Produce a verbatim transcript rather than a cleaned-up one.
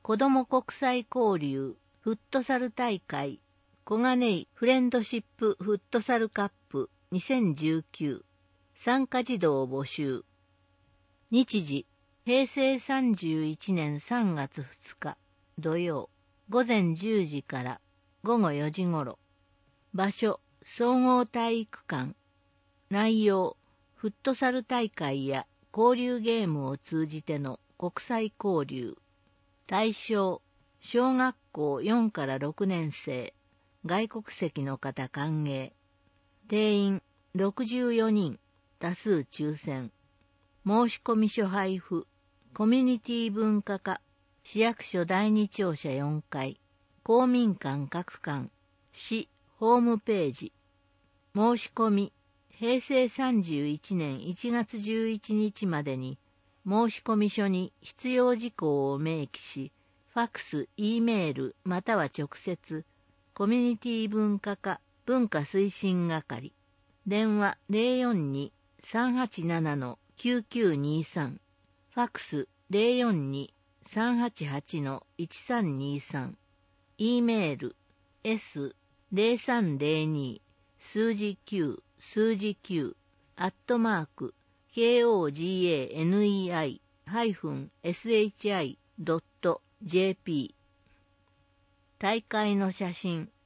子ども国際交流フットサル大会小金井フレンドシップフットサルカップにせんじゅうきゅう参加児童募集。日時へいせいさんじゅういちねんさんがつふつか土曜ごぜんじゅうじからごごよじごろ。場所総合体育館。内容フットサル大会や交流ゲームを通じての国際交流。対象小学校よんからろくねんせい、外国籍の方歓迎。定員ろくじゅうよにん、多数抽選。申し込み書配布、コミュニティ文化課、市役所だいに庁舎よんかい、公民館各館、市ホームページ。申し込み、へいせいさんじゅういちねんいちがつじゅういちにちまでに、申し込み書に必要事項を明記し、ファックス、Eメールまたは直接、コミュニティ文化課文化推進係、電話 ゼロよんに さんはちなな きゅうきゅうにさん、ファックス ゼロよんに さんはちはち いちさんにさん、Eメール エスゼロさんゼロに 数字きゅう数字きゅうアットマーク ケーオージーエーエヌイーアイ ハイフン エスエイチアイ ドット ジェーピー 大会の写真